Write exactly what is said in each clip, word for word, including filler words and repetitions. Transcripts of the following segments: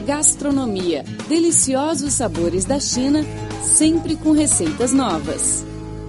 Gastronomia. Deliciosos sabores da China, sempre com receitas novas.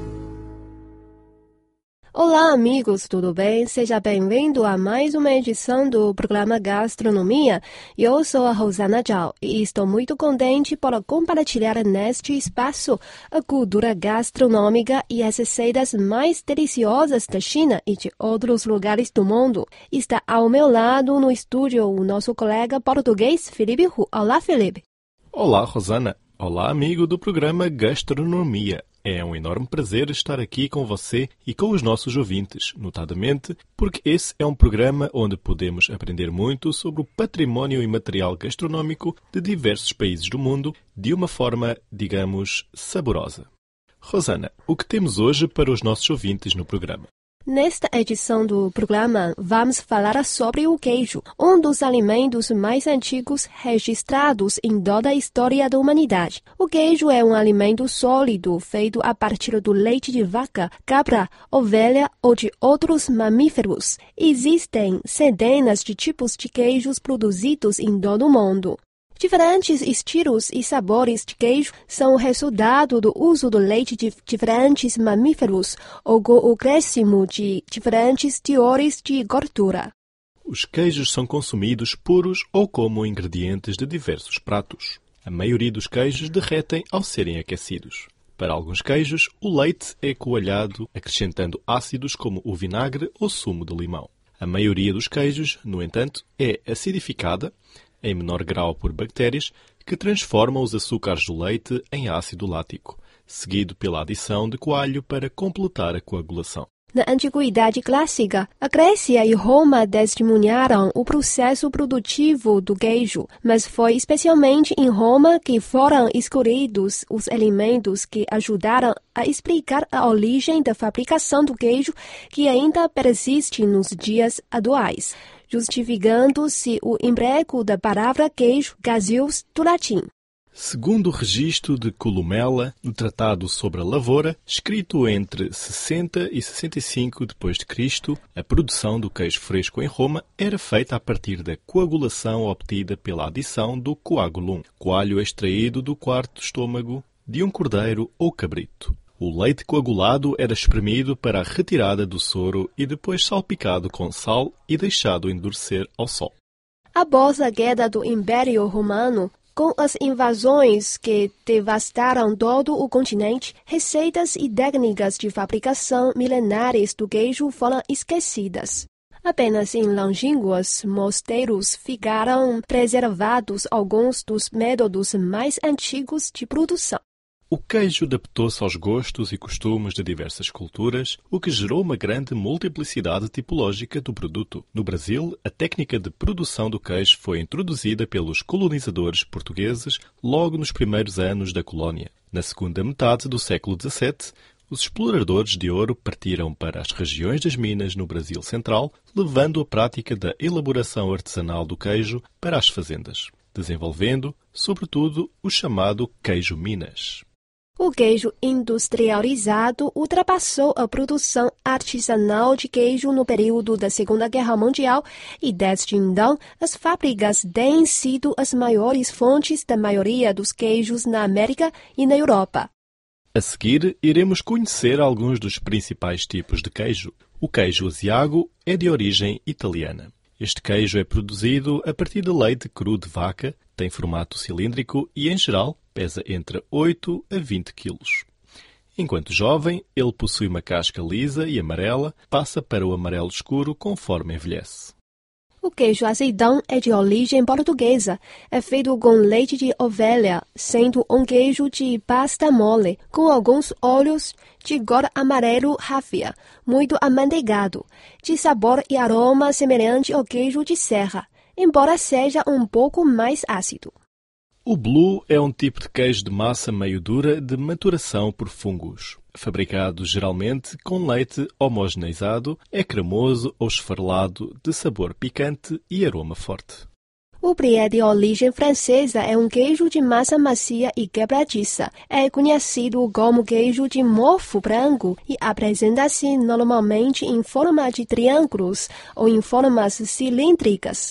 Olá, amigos, tudo bem? Seja bem-vindo a mais uma edição do programa Gastronomia. Eu sou a Rosana Zhao e estou muito contente por compartilhar neste espaço a cultura gastronômica e as receitas mais deliciosas da China e de outros lugares do mundo. Está ao meu lado no estúdio o nosso colega português, Felipe Hu. Olá, Felipe. Olá, Rosana. Olá, amigo do programa Gastronomia. É um enorme prazer estar aqui com você e com os nossos ouvintes, notadamente porque esse é um programa onde podemos aprender muito sobre o património imaterial gastronômico de diversos países do mundo de uma forma, digamos, saborosa. Rosana, o que temos hoje para os nossos ouvintes no programa? Nesta edição do programa, vamos falar sobre o queijo, um dos alimentos mais antigos registrados em toda a história da humanidade. O queijo é um alimento sólido feito a partir do leite de vaca, cabra, ovelha ou de outros mamíferos. Existem centenas de tipos de queijos produzidos em todo o mundo. Diferentes estilos e sabores de queijo são o resultado do uso do leite de diferentes mamíferos ou com o acréscimo de diferentes teores de gordura. Os queijos são consumidos puros ou como ingredientes de diversos pratos. A maioria dos queijos derretem ao serem aquecidos. Para alguns queijos, o leite é coalhado, acrescentando ácidos como o vinagre ou sumo de limão. A maioria dos queijos, no entanto, é acidificada, em menor grau por bactérias, que transformam os açúcares do leite em ácido lático, seguido pela adição de coalho para completar a coagulação. Na Antiguidade Clássica, a Grécia e Roma testemunharam o processo produtivo do queijo, mas foi especialmente em Roma que foram escolhidos os elementos que ajudaram a explicar a origem da fabricação do queijo que ainda persiste nos dias atuais, justificando-se o emprego da palavra queijo, gaseus, do latim. Segundo o registro de Columela, no Tratado sobre a Lavoura, escrito entre sessenta e sessenta e cinco depois de Cristo, a produção do queijo fresco em Roma era feita a partir da coagulação obtida pela adição do coagulum, coalho extraído do quarto estômago de um cordeiro ou cabrito. O leite coagulado era espremido para a retirada do soro e depois salpicado com sal e deixado endurecer ao sol. Após a queda do Império Romano, com as invasões que devastaram todo o continente, receitas e técnicas de fabricação milenares do queijo foram esquecidas. Apenas em longínquos mosteiros ficaram preservados alguns dos métodos mais antigos de produção. O queijo adaptou-se aos gostos e costumes de diversas culturas, o que gerou uma grande multiplicidade tipológica do produto. No Brasil, a técnica de produção do queijo foi introduzida pelos colonizadores portugueses logo nos primeiros anos da colónia. Na segunda metade do século dezassete, os exploradores de ouro partiram para as regiões das minas no Brasil Central, levando a prática da elaboração artesanal do queijo para as fazendas, desenvolvendo, sobretudo, o chamado queijo Minas. O queijo industrializado ultrapassou a produção artesanal de queijo no período da Segunda Guerra Mundial e, desde então, as fábricas têm sido as maiores fontes da maioria dos queijos na América e na Europa. A seguir, iremos conhecer alguns dos principais tipos de queijo. O queijo Asiago é de origem italiana. Este queijo é produzido a partir de leite cru de vaca, tem formato cilíndrico e, em geral, pesa entre oito a vinte quilos. Enquanto jovem, ele possui uma casca lisa e amarela, passa para o amarelo escuro conforme envelhece. O queijo azeitão é de origem portuguesa. É feito com leite de ovelha, sendo um queijo de pasta mole, com alguns óleos de cor amarelo ráfia, muito amanteigado, de sabor e aroma semelhante ao queijo de serra, embora seja um pouco mais ácido. O blue é um tipo de queijo de massa meio dura de maturação por fungos. Fabricado geralmente com leite homogeneizado, é cremoso ou esfarelado, de sabor picante e aroma forte. O brie de origem francesa é um queijo de massa macia e quebradiça. É conhecido como queijo de mofo branco e apresenta-se normalmente em forma de triângulos ou em formas cilíndricas.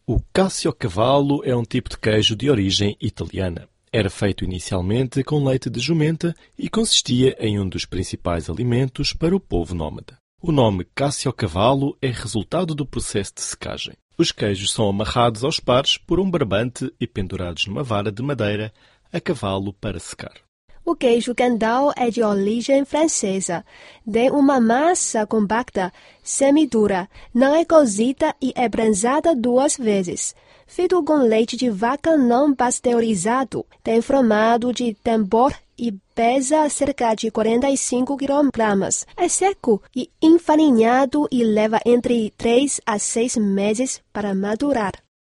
O Caciocavallo é um tipo de queijo de origem italiana. Era feito inicialmente com leite de jumenta e consistia em um dos principais alimentos para o povo nómada. O nome Caciocavallo é resultado do processo de secagem. Os queijos são amarrados aos pares por um barbante e pendurados numa vara de madeira a cavalo para secar. O queijo Cantal é de origem francesa. Tem uma massa compacta, semidura, não é cozida e é prensada duas vezes. Feito com leite de vaca não pasteurizado, tem formato de tambor e pesa cerca de quarenta e cinco quilogramas. É seco e enfarinhado e leva entre três a seis meses para madurar.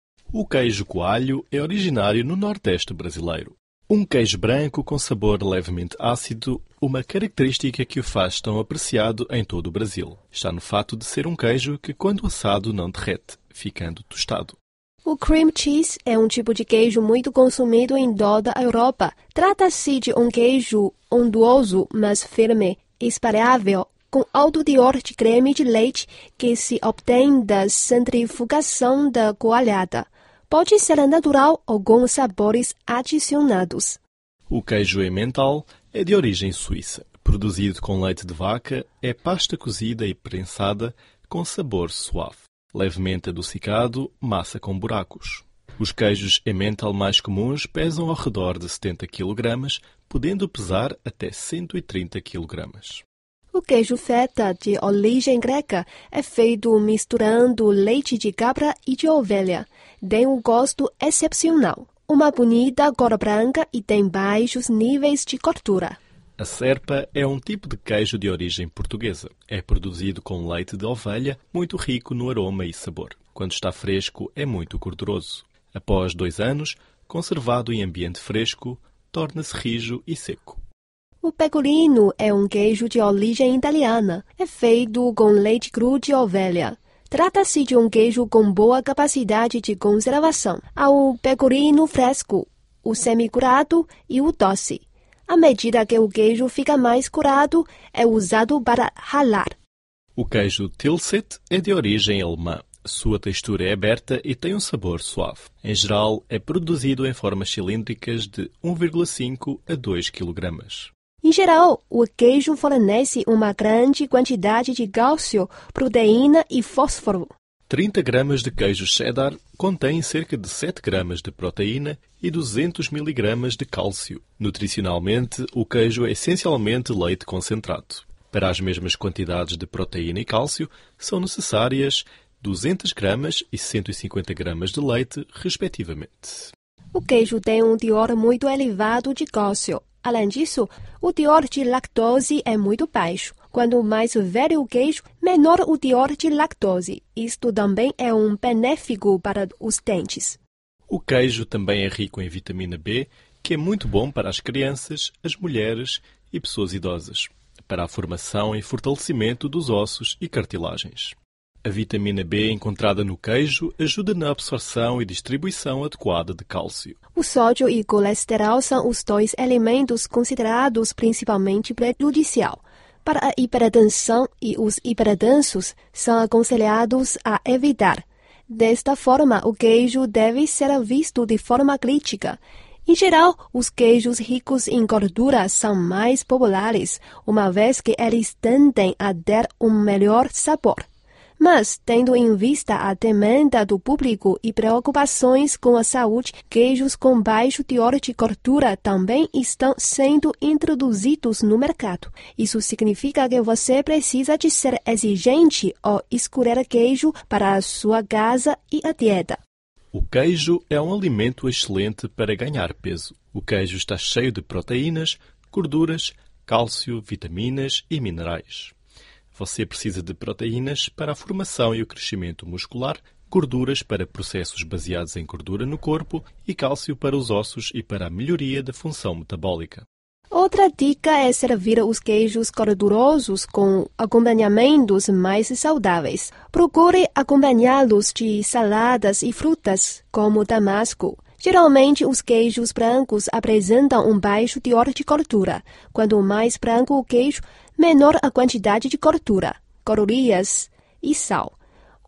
O queijo coalho é originário no Nordeste brasileiro. Um queijo branco com sabor levemente ácido, uma característica que o faz tão apreciado em todo o Brasil. Está no fato de ser um queijo que, quando assado, não derrete, ficando tostado. O cream cheese é um tipo de queijo muito consumido em toda a Europa. Trata-se de um queijo untuoso, mas firme, espalhável, com alto teor de creme de leite que se obtém da centrifugação da coalhada. Pode ser natural ou com sabores adicionados. O queijo emmental é de origem suíça. Produzido com leite de vaca, é pasta cozida e prensada com sabor suave. Levemente adocicado, massa com buracos. Os queijos emmental mais comuns pesam ao redor de setenta quilogramas, podendo pesar até cento e trinta quilogramas. O queijo feta, de origem greca, é feito misturando leite de cabra e de ovelha. Tem um gosto excepcional, uma bonita cor branca e tem baixos níveis de gordura. A serpa é um tipo de queijo de origem portuguesa. É produzido com leite de ovelha, muito rico no aroma e sabor. Quando está fresco, é muito gorduroso. Após dois anos, conservado em ambiente fresco, torna-se rijo e seco. O pecorino é um queijo de origem italiana. É feito com leite cru de ovelha. Trata-se de um queijo com boa capacidade de conservação. Há o pecorino fresco, o semi-curado e o doce. À medida que o queijo fica mais curado, é usado para ralar. O queijo Tilsit é de origem alemã. Sua textura é aberta e tem um sabor suave. Em geral, é produzido em formas cilíndricas de um vírgula cinco a dois quilogramas. Em geral, o queijo fornece uma grande quantidade de cálcio, proteína e fósforo. trinta gramas de queijo cheddar contém cerca de sete gramas de proteína e duzentos miligramas de cálcio. Nutricionalmente, o queijo é essencialmente leite concentrado. Para as mesmas quantidades de proteína e cálcio, são necessárias duzentas gramas e cento e cinquenta gramas de leite, respectivamente. O queijo tem um teor muito elevado de cálcio. Além disso, o teor de lactose é muito baixo. Quanto mais velho o queijo, menor o teor de lactose. Isto também é um benéfico para os dentes. O queijo também é rico em vitamina B, que é muito bom para as crianças, as mulheres e pessoas idosas, para a formação e fortalecimento dos ossos e cartilagens. A vitamina B encontrada no queijo ajuda na absorção e distribuição adequada de cálcio. O sódio e colesterol são os dois elementos considerados principalmente prejudiciais para a hipertensão e os hipertensos são aconselhados a evitar. Desta forma, o queijo deve ser visto de forma crítica. Em geral, os queijos ricos em gordura são mais populares, uma vez que eles tendem a ter um melhor sabor. Mas, tendo em vista a demanda do público e preocupações com a saúde, queijos com baixo teor de gordura também estão sendo introduzidos no mercado. Isso significa que você precisa de ser exigente ao escolher queijo para a sua casa e a dieta. O queijo é um alimento excelente para ganhar peso. O queijo está cheio de proteínas, gorduras, cálcio, vitaminas e minerais. Você precisa de proteínas para a formação e o crescimento muscular, gorduras para processos baseados em gordura no corpo e cálcio para os ossos e para a melhoria da função metabólica. Outra dica é servir os queijos gordurosos com acompanhamentos mais saudáveis. Procure acompanhá-los de saladas e frutas, como damasco. Geralmente, os queijos brancos apresentam um baixo teor de gordura. Quanto mais branco o queijo, menor a quantidade de gordura, calorias e sal.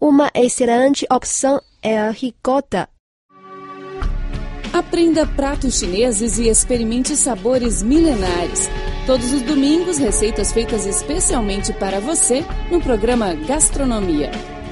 Uma excelente opção é a ricota. Aprenda pratos chineses e experimente sabores milenares. Todos os domingos, receitas feitas especialmente para você no programa Gastronomia.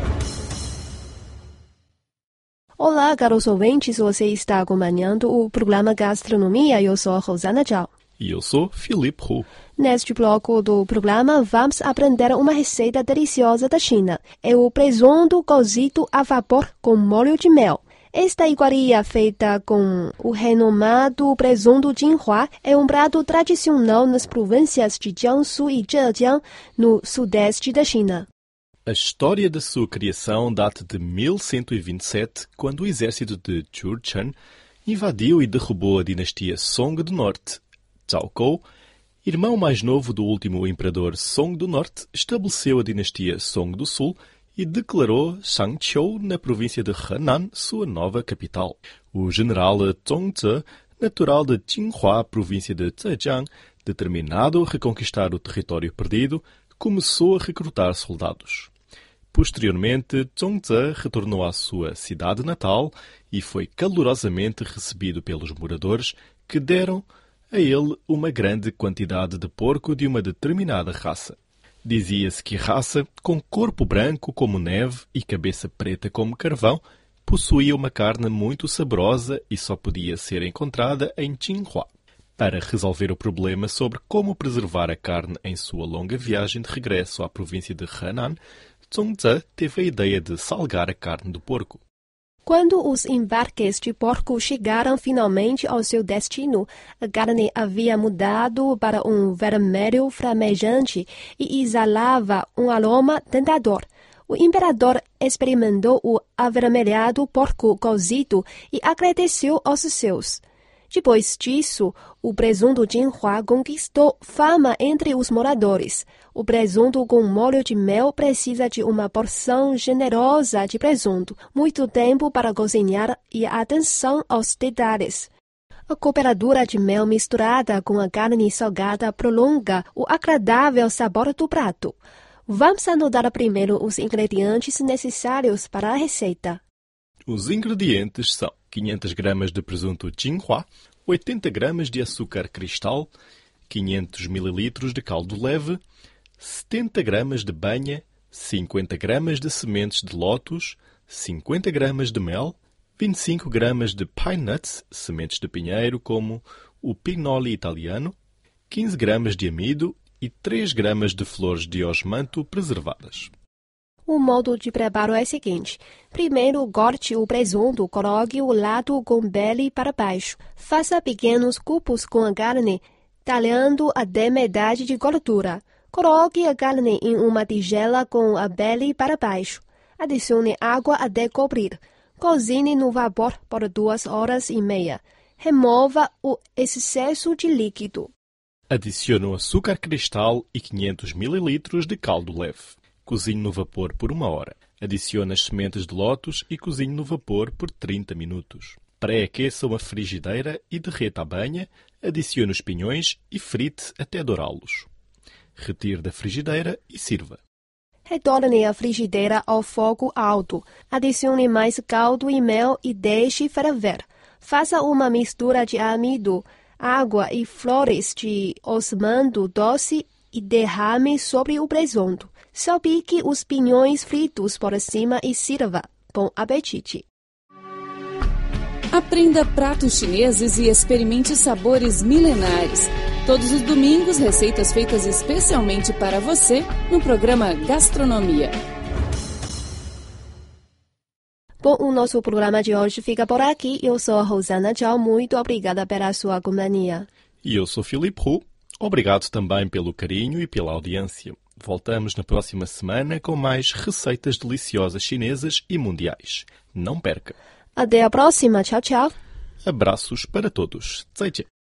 Olá, caros ouvintes, você está acompanhando o programa Gastronomia. Eu sou a Rosana Zhao. E eu sou Philippe Roux. Neste bloco do programa, vamos aprender uma receita deliciosa da China. É o presunto cozido a vapor com molho de mel. Esta iguaria, feita com o renomado presunto Jinhua, é um prato tradicional nas províncias de Jiangsu e Zhejiang, no sudeste da China. A história da sua criação data de mil cento e vinte e sete, quando o exército de Jurchen invadiu e derrubou a dinastia Song do Norte. Zhao Kou, irmão mais novo do último imperador Song do Norte, estabeleceu a dinastia Song do Sul e declarou Shangqiu, na província de Henan, sua nova capital. O general Zhongze, natural de Jinhua, província de Zhejiang, determinado a reconquistar o território perdido, começou a recrutar soldados. Posteriormente, Zhongze retornou à sua cidade natal e foi calorosamente recebido pelos moradores, que deram a ele uma grande quantidade de porco de uma determinada raça. Dizia-se que a raça, com corpo branco como neve e cabeça preta como carvão, possuía uma carne muito saborosa e só podia ser encontrada em Jinhua. Para resolver o problema sobre como preservar a carne em sua longa viagem de regresso à província de Henan, Zhongze teve a ideia de salgar a carne do porco. Quando os embarques de porco chegaram finalmente ao seu destino, a carne havia mudado para um vermelho flamejante e exalava um aroma tentador. O imperador experimentou o avermelhado porco cozido e agradeceu aos seus. Depois disso, o presunto Jinhua conquistou fama entre os moradores. O presunto com molho de mel precisa de uma porção generosa de presunto, muito tempo para cozinhar e atenção aos detalhes. A cobertura de mel misturada com a carne salgada prolonga o agradável sabor do prato. Vamos anotar primeiro os ingredientes necessários para a receita. Os ingredientes são quinhentas gramas de presunto Jinhua, oitenta gramas de açúcar cristal, quinhentos mililitros de caldo leve, setenta gramas de banha, cinquenta gramas de sementes de lótus, cinquenta gramas de mel, vinte e cinco gramas de pine nuts, sementes de pinheiro como o pinoli italiano, quinze gramas de amido e três gramas de flores de osmanto preservadas. O modo de preparo é o seguinte. Primeiro, corte o presunto, coloque o lado com pele para baixo. Faça pequenos cubos com a carne, talhando até metade de gordura. Coloque a carne em uma tigela com a pele para baixo. Adicione água até cobrir. Cozinhe no vapor por duas horas e meia. Remova o excesso de líquido. Adicione o açúcar cristal e quinhentos mililitros de caldo leve. Cozinhe no vapor por uma hora. Adicione as sementes de lótus e cozinhe no vapor por trinta minutos. Pré-aqueça uma frigideira e derreta a banha, adicione os pinhões e frite até dourá-los. Retire da frigideira e sirva. Retorne a frigideira ao fogo alto. Adicione mais caldo e mel e deixe ferver. Faça uma mistura de amido, água e flores de osmanto doce e derrame sobre o presunto. Salpique os pinhões fritos por cima e sirva. Bom apetite! Aprenda pratos chineses e experimente sabores milenares. Todos os domingos, receitas feitas especialmente para você no programa Gastronomia. Bom, o nosso programa de hoje fica por aqui. Eu sou a Rosana Zhao. Muito obrigada pela sua companhia. E eu sou Philippe Roux. Obrigado também pelo carinho e pela audiência. Voltamos na próxima semana com mais receitas deliciosas chinesas e mundiais. Não perca! Até a próxima. Tchau, tchau. Abraços para todos. 再见.